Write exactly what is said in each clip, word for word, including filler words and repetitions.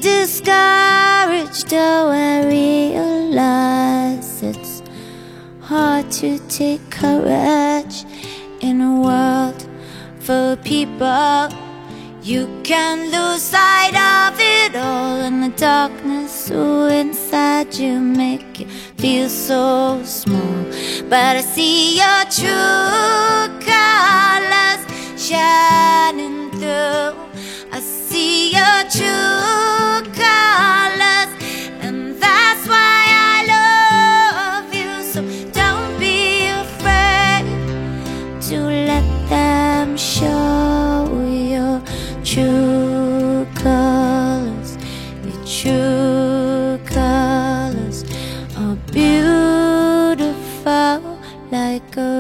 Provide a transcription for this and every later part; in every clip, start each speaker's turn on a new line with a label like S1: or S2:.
S1: discouraged, though I realize it's hard to take courage in a world full of people. You can lose sight of it all, and the darkness so inside you make you feel so small. But I see your true colors shining through. I see your true colors, and that's why I love you. So don't be afraid to let them show your true colors. Your true colors are beautiful like a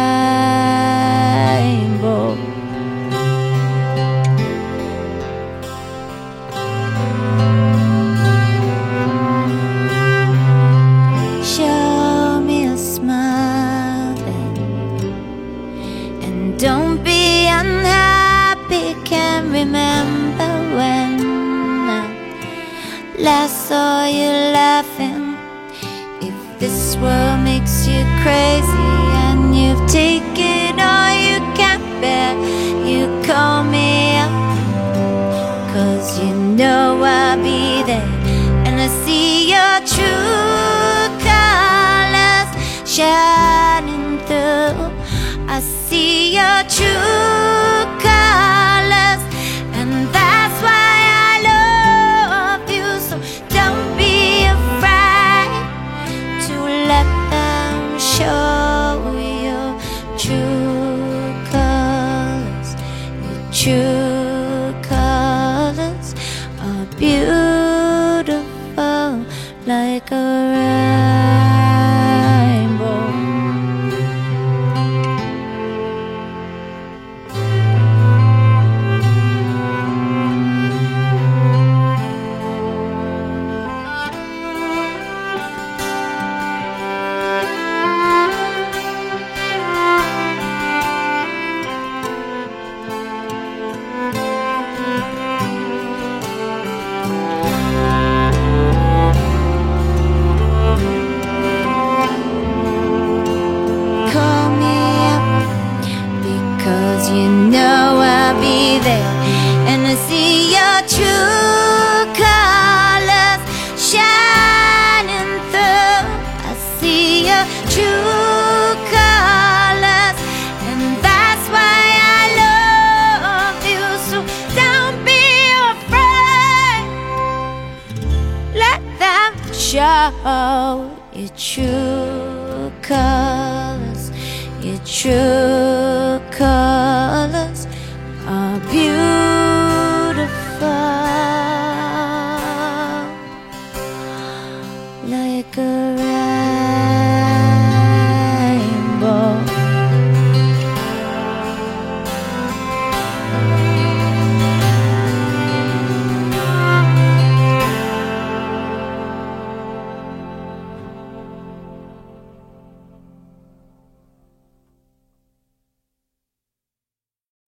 S1: rainbow. Show me a smile then, and don't be unhappy. Can't remember when I last saw you laughing. If this world makes you crazy and you've taken all you can bear, you call me up, 'cause you know I'll be there. And I see your true colors shining through. I see your true colors, and that's why I love you. So don't be afraid to let them show your true colors. Your true colors are beautiful like a rainbow. You know I'll be there, and I see your true colors shining through. I see your true colors, and that's why I love you. So don't be afraid, let them show your true colors. Your true colors are beautiful like a